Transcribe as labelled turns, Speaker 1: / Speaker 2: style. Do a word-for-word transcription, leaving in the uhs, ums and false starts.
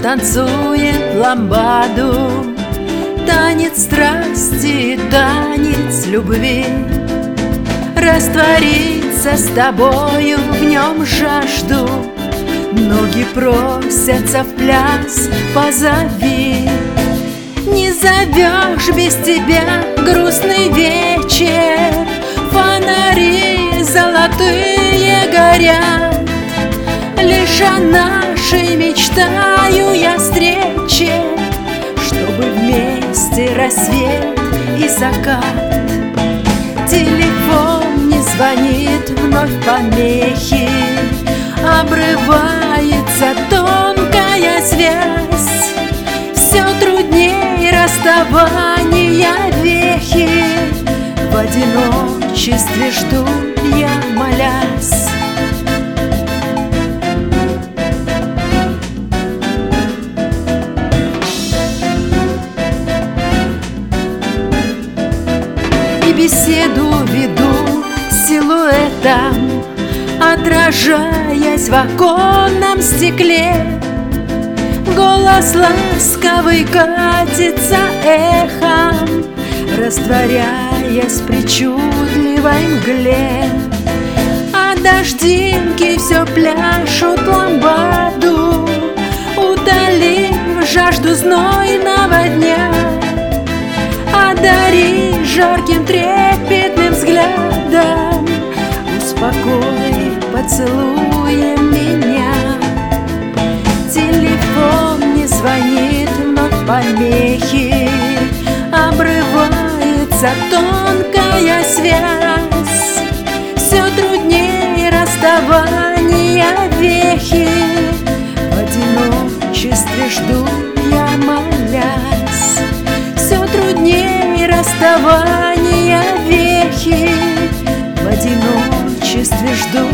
Speaker 1: танцует ламбаду, танец страсти, танец любви. Раствориться с тобою в нем жажду, ноги просятся в пляс, позови. Не зовешь без тебя грустный вечер, фонари золотые горят. Лишь о нашей мечтаю я встрече, чтобы вместе рассвет и закат. Телефон не звонит, вновь помехи, обрывается тонкая связь. Все трудней расставания вехи, в одиночестве жду я, молясь. И беседу веду силуэтом, отражаясь в оконном стекле. Голос ласковый катится эхом, растворяясь в причудливой мгле. А дождинки все пляшут ламбаду, утолив жажду знойного дня. Одари жарким трепетным взглядом, успокой поцелуем меня. Телефон не звонит, вновь помехи, обрывается тонкая связь. Все труднее расставания вехи, в одиночестве жду я, молясь. Все труднее расставания вехи, в одиночестве жду